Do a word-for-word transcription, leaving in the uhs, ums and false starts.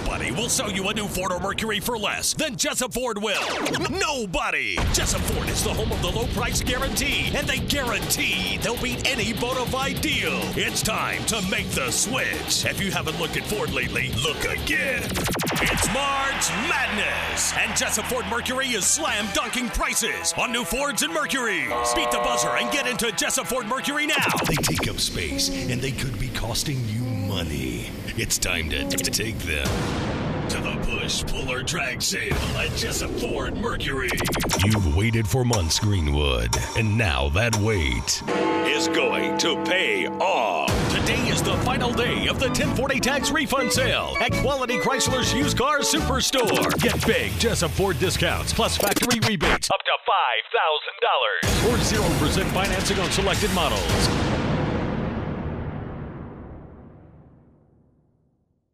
Nobody will sell you a new Ford or Mercury for less than Jessup Ford will. Nobody! Jessup Ford is the home of the low price guarantee, and they guarantee they'll beat any bona fide deal. It's time to make the switch. If you haven't looked at Ford lately, look again. It's March Madness, and Jessup Ford Mercury is slam dunking prices on new Fords and Mercuries. Beat the buzzer and get into Jessup Ford Mercury now. They take up space, and they could be costing you money. It's time to, to take them to the push, pull, or drag sale at Jessup Ford Mercury. You've waited for months, Greenwood, and now that wait is going to pay off. Today is the final day of the ten forty tax refund sale at Quality Chrysler's Used Car Superstore. Get big Jessup Ford discounts plus factory rebates up to five thousand dollars or zero percent financing on selected models.